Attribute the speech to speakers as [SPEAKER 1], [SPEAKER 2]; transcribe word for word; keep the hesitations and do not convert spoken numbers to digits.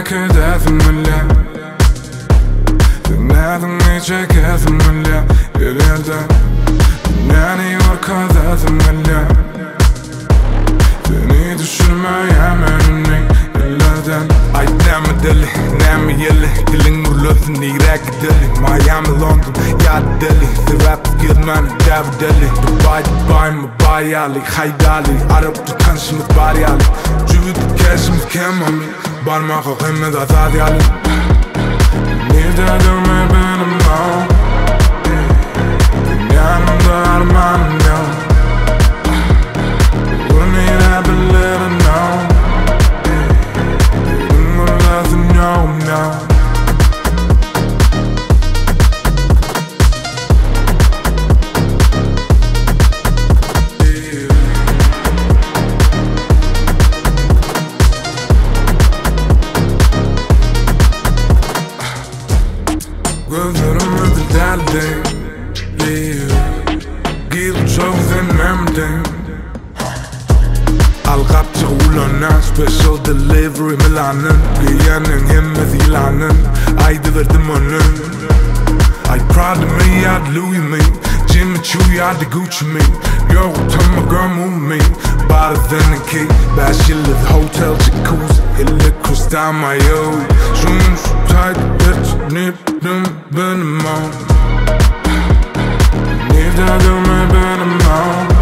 [SPEAKER 1] ködedim öyle. Dinledim nice gezdim öyle. Yerelden Dünyani orkadadım öyle. Seni düşürmeyem önüne ellerden. Ay nemi deli, nemi yeli. Dilin vurulursun iğrek deli. Miami, London, ya deli. Sebep girmen, dev deli. Dubai, Dubai, Mubai, Ali, Haydali. Arap tutanışımız bari Ali. Cüvüdü keşimiz kemami. Barmağı kıymet azadi Ali. Nerede durma benim o. Dünyanımda armanım yok. Bunu yine bilirim no. Benim lazım yok no. Gözlerim ödül deldi. Girip çoğuzun memdin. Algapçı ulanın Special delivery Milan'ın Giyenin himmeti ilanın Aydı verdim onun I proud of me, I'd Louis me Jimmy Choo, I'd Gucci me Yo, tell my girl move me Better than the key Bad shit live hotel jacuzzi Elle kristal mayo Şun şu tight bitch Niptim benim o Nerede durma benim o